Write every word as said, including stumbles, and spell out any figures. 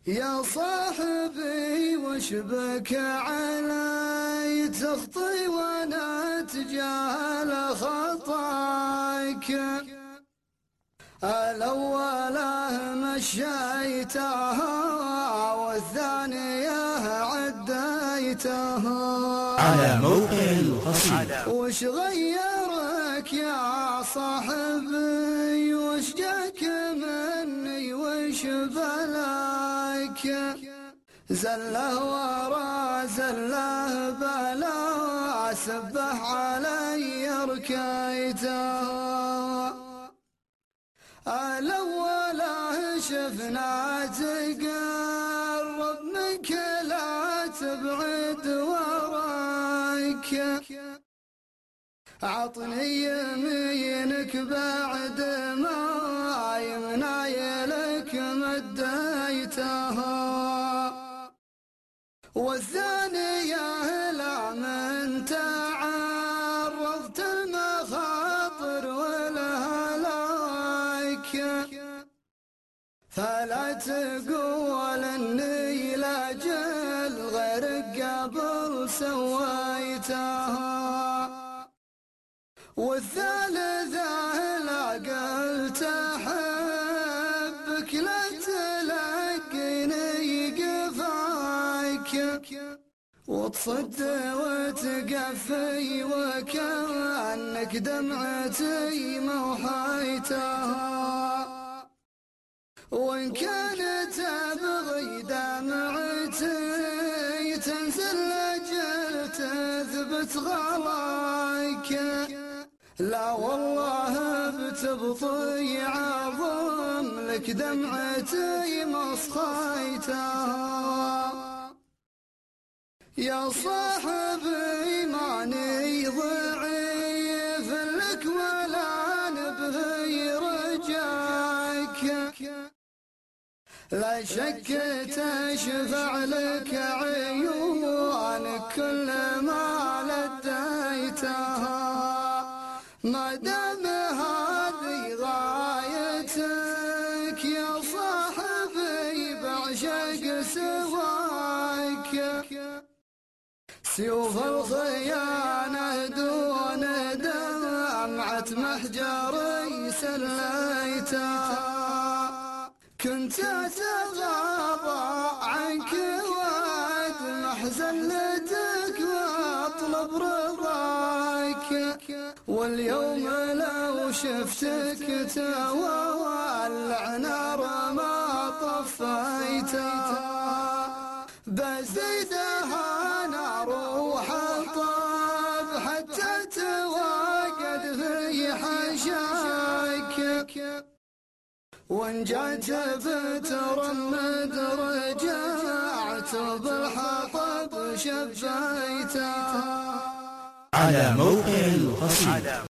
يا صاحبي وش بك علي تخطي وانا اتجاهل خطاك؟ الأوله مشيتها والثانية عديتها. على موقع القصيد. وش غيرك يا صاحبي وش جاك مني وش بلاك؟ زله ورا زله بلا سبه علي ركيته. الأوله شفنا تقرب منك لا تبعد وراك. عطني يمينك بعد ما يمناي لك مديتها. والثانية لا من تعرضت المخاطر والهلاك. فلا تقول اني لاجل غيرك قبل سويتها. والثالثة لا قلت أحبك لا تلقيني قفاك. وتصد وتقفي وكأنك دمعتي موحيتها. وإن كانت تبغي دمعتي تنزل لأجل تثبت غلاك. لا والله بتبطي عظم لك دمعتي مصخيتها. يا صاحبي ماني ضعيف لك ولا نبغي رجاك. لا شك تشفع لك عيونك كل ما لديتها. ما دام هذه غايتك يا صاحبي بعشق سواك. سيوف الخيانة دون دمعة محجري سليتها. كنت أتغاضى عنك وأدمح زلتك وأطلب رضاك. واليوم لو شفتك تولع نار ما طفيتها. بزيدها نار وحطب حتى تواقد في حشاك. وان جات بترمد رجعت بالحطب شفيتها. على موقع القصيد.